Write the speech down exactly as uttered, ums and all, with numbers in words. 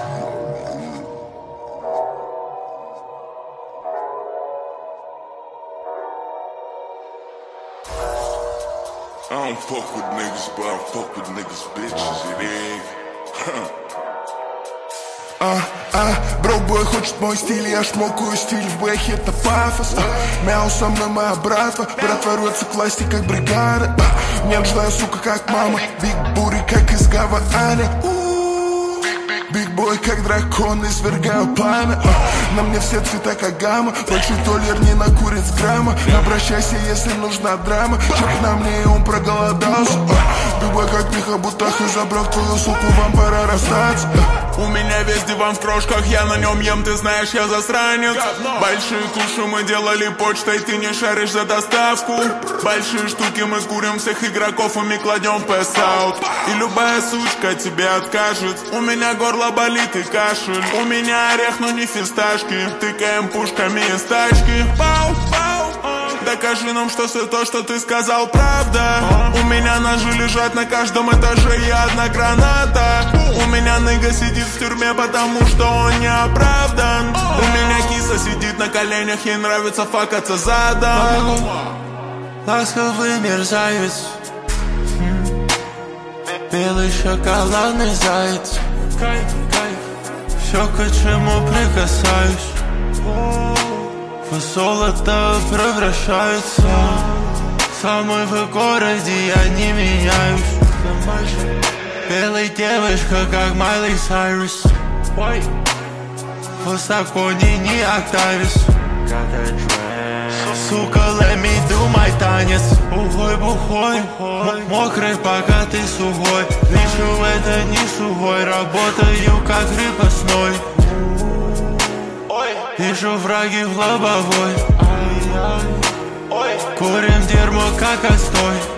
I don't fuck with niggas, but I fuck with niggas, bitches, it ain't. А, а, бро-бой хочет мой стиль, я шмокаю стиль в бэхе, это пафос. а, Мяу со мной моя братва, братва рвется к власти, как бригада. а, Нежная сука, как мама, биг бури, как из Гаваны. Биг-бой, как дракон, извергаю пламя. а, На мне все цвета, как гамма. Большой толлер не накурит с грамма. Обращайся, если нужна драма. Чек на мне, и он проголодался. а, Биг-бой, как Миха Бутах, и забрал твою суку, вам пора расстаться. а, У меня весь диван в крошках, я на нем ем, ты знаешь, я засранец. Большие куши мы делали почтой, ты не шаришь за доставку. Большие штуки мы курим всех игроков, и мы кладем пэс-аут. И любая сучка тебе откажет. У меня горло болит и кашель. У меня орех, но не фисташки. Тыкаем пушками из тачки. Пау, пау. Докажи нам, что все то, что ты сказал, правда. У меня ножи лежат на каждом этаже и одна граната. У меня ныга сидит в тюрьме, потому что он не оправдан. У меня киса сидит на коленях, ей нравится факаться задом. Ласковый мерзавец, белый шоколадный заяц. Все, к чему прикасаюсь, в золото превращается. Самый в городе, я не меняюсь. Белая девушка, как Майли Сайрус. Высоко не, не Октавис. Сука, let me do my танец. Ухой, бухой, мокрый, пока ты сухой. Вижу, это не сухой, работаю как крепостной. Вижу враги в лобовой. Курим дерьмо, как отстой.